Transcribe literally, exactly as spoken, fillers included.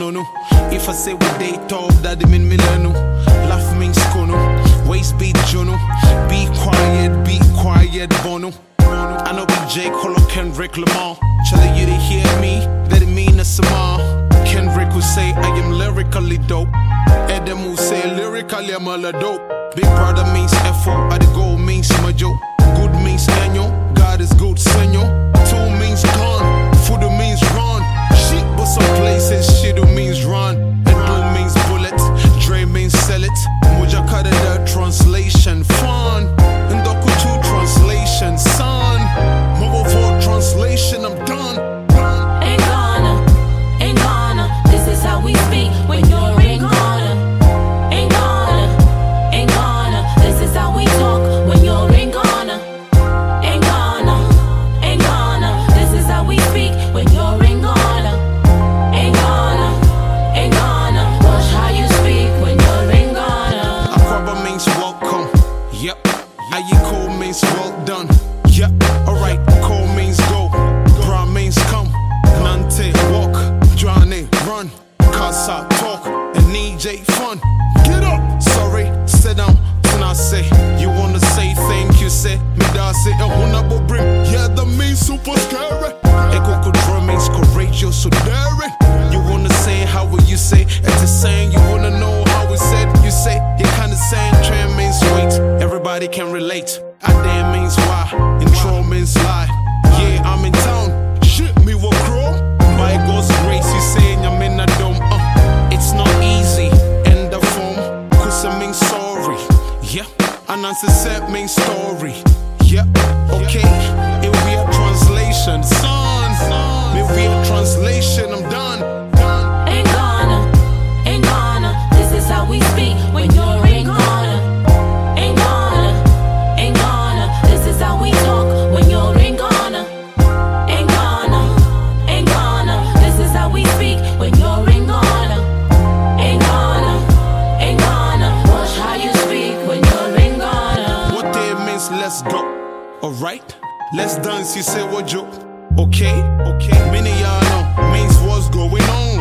no no. If I say what they talk, that they mean milano. Laugh means kono. Waist beat jono. Be quiet, be quiet, bono. I know be J. Cole or Kendrick Lamar. Tell you to hear me, that it mean a samar. Kendrick will say I am lyrically dope. Adam will say lyrically I'm all dope. Big brother means F O, the gold means majo. Good means annual, God is good, senor. Two means gone, food means run. Shit, but some places shit means run. And blue means bullet, Dre means sell it. Moja Kadada translation, fun. And Doku two translation, son. Mobile four translation, I'm done. Ain't gonna, ain't gonna. This is how we speak when you're in Ghana. Ain't gonna, ain't gonna. This is how we talk when you're in Ghana. Ain't gonna, ain't gonna. This is how we speak when you're in Ghana. Ain't gonna, ain't gonna. Watch how you speak when you're in Ghana. Akwaba means welcome. Yep. Ayiko means well done. Yep. Alright. Cole means go. Bra means come. Nante walk. Johnny run. Kasa talk. And E J fun. Get up. Sorry. Sit down. Then I say you wanna say thank you. Say me da say a hunabo bring. Yeah, that means super scary. Eko Kudro means courageous, so daring. You wanna say how will you say? It's the saying you wanna know how we said. You say you kinda saying trend means wait. Everybody can relate. Adem means why. Intro means lie. Yeah, I'm in town. Shit me will grow. By God's grace, you say I'm in a dome. Uh, it's not easy. End the form. Kusa means sorry. Yeah. Anansi set means story. Yeah. Okay. It will be a translation. Son. It will be a translation. I'm done. Ain't gonna, ain't gonna. This is how we speak when you're in Ghana. Ain't gonna, ain't gonna. This is how we talk when you're in Ghana. Ain't gonna, ain't gonna. This is how we speak when you're in Ghana. Ain't gonna, ain't gonna. Watch how you speak when you're in Ghana. What day means let's go. Alright? Let's dance, you say what joke. Okay? Okay. Many y'all know means what's going on.